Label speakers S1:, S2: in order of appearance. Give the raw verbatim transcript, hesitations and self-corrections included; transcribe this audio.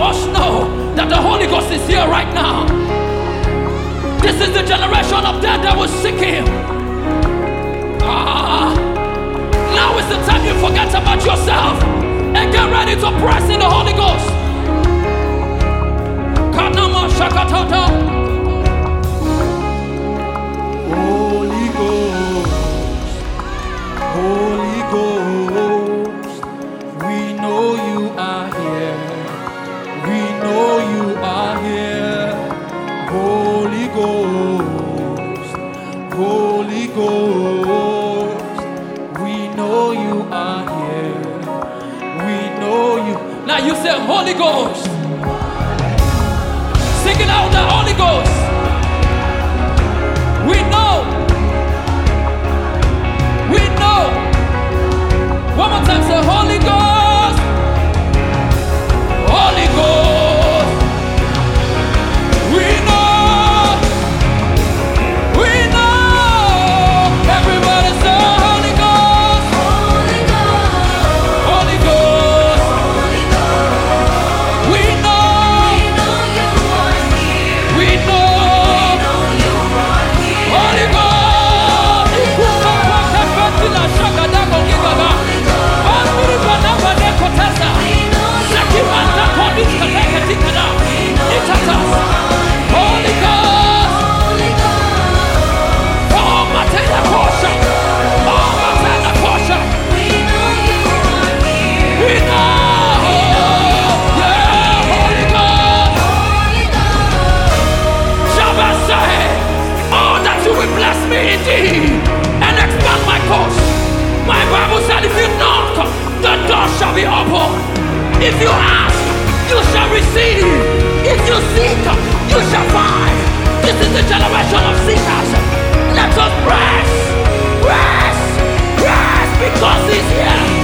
S1: us know that the Holy Ghost is here right now. This is the generation of them that will seek Him. Ah, now is the time you forget about yourself and get ready to press in the Holy Ghost. Kanama Shakatata.
S2: Holy Ghost, Holy Ghost, we know you are here. We know you are here. Holy Ghost, Holy Ghost, we know you are here. We know you.
S1: Now you say Holy Ghost. Sing it out, the Holy Ghost. We know. We know. One more time, say Holy Ghost. Holy Ghost. We know. We know. Everybody say Holy Ghost.
S3: Holy Ghost,
S1: Holy Ghost.
S3: Holy Ghost,
S1: We know.
S3: we know you are here.
S1: We know.
S3: Know you are here.
S1: Holy Ghost. Ikukapakapatila shakadako kigaga. Banduri banabane kotasa. Sekimanta kodika teketikana. Itatas. Holy Ghost.
S3: Holy Ghost,
S1: Oh, matena kosha. Oh, matena kosha.
S3: we know you are here.
S1: We know. Yeah, Holy Ghost.
S3: Holy Ghost,
S1: Shabbat say, oh, that you will bless me indeed and expand my course. My Bible said, if you knock, the door shall be open. If you ask, you shall receive. If you seek, you shall find. This is the generation of seekers. Let us press, press, press, because He's here.